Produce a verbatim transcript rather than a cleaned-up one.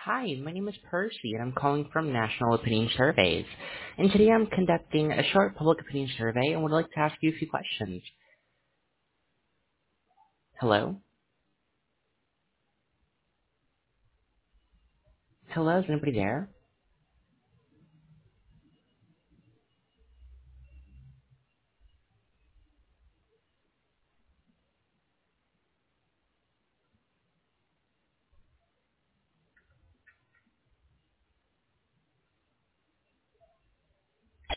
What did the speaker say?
Hi, my name is Percy, and I'm calling from National Opinion Surveys. And today I'm conducting a short public opinion survey and would like to ask you a few questions. Hello? Hello, is anybody there?